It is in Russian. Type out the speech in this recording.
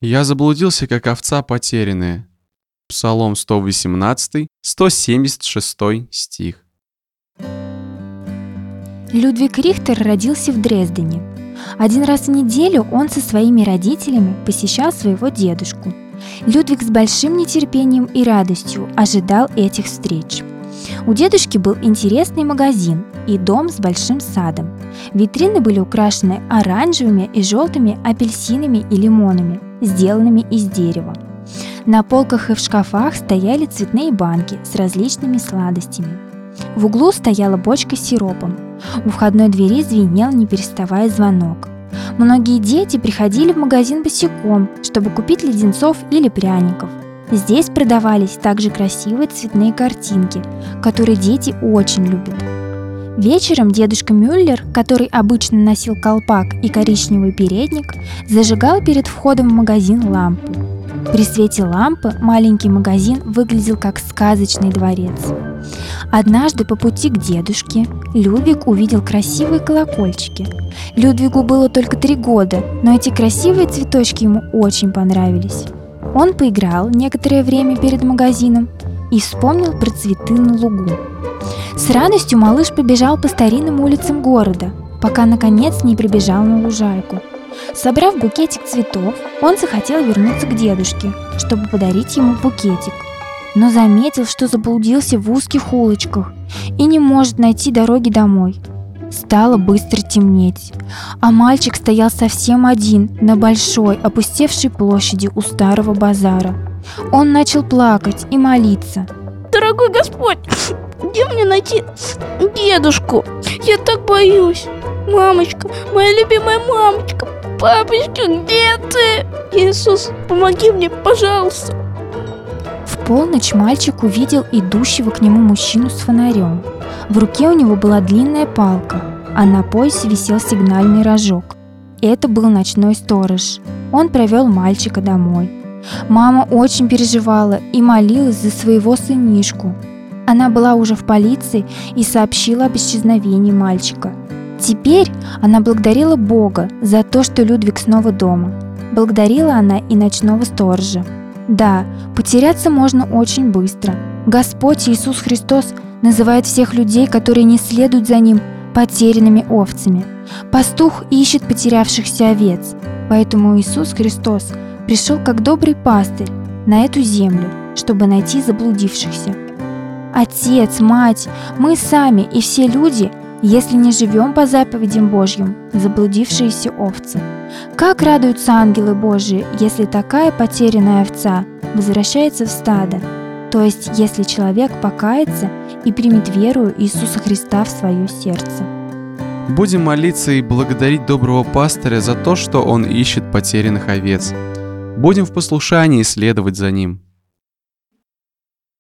Я заблудился, как овца потерянная. Псалом 118, 176 стих. Людвиг Рихтер родился в Дрездене. Один раз в неделю он со своими родителями посещал своего дедушку. Людвиг с большим нетерпением и радостью ожидал этих встреч. У дедушки был интересный магазин и дом с большим садом. Витрины были украшены оранжевыми и желтыми апельсинами и лимонами, сделанными из дерева. На полках и в шкафах стояли цветные банки с различными сладостями. В углу стояла бочка с сиропом. У входной двери звенел, не переставая, звонок. Многие дети приходили в магазин босиком, чтобы купить леденцов или пряников. Здесь продавались также красивые цветные картинки, которые дети очень любят. Вечером дедушка Мюллер, который обычно носил колпак и коричневый передник, зажигал перед входом в магазин лампу. При свете лампы маленький магазин выглядел как сказочный дворец. Однажды по пути к дедушке Людвиг увидел красивые колокольчики. Людвигу было только 3 года, но эти красивые цветочки ему очень понравились. Он поиграл некоторое время перед магазином и вспомнил про цветы на лугу. С радостью малыш побежал по старинным улицам города, пока наконец не прибежал на лужайку. Собрав букетик цветов, он захотел вернуться к дедушке, чтобы подарить ему букетик, но заметил, что заблудился в узких улочках и не может найти дороги домой. Стало быстро темнеть, а мальчик стоял совсем один на большой опустевшей площади у старого базара. Он начал плакать и молиться. «Дорогой Господь, где мне найти дедушку? Я так боюсь! Мамочка, моя любимая мамочка! Папочка, где ты? Иисус, помоги мне, пожалуйста!» В полночь мальчик увидел идущего к нему мужчину с фонарем. В руке у него была длинная палка, а на поясе висел сигнальный рожок. Это был ночной сторож. Он провел мальчика домой. Мама очень переживала и молилась за своего сынишку. Она была уже в полиции и сообщила об исчезновении мальчика. Теперь она благодарила Бога за то, что Людвиг снова дома. Благодарила она и ночного сторожа. Да, потеряться можно очень быстро. Господь Иисус Христос называет всех людей, которые не следуют за Ним, потерянными овцами. Пастух ищет потерявшихся овец, поэтому Иисус Христос пришел как добрый пастырь на эту землю, чтобы найти заблудившихся. Отец, мать, мы сами и все люди, если не живем по заповедям Божьим, заблудившиеся овцы. Как радуются ангелы Божии, если такая потерянная овца возвращается в стадо, то есть если человек покается и примет веру Иисуса Христа в свое сердце. Будем молиться и благодарить доброго пастыря за то, что он ищет потерянных овец. Будем в послушании следовать за ним.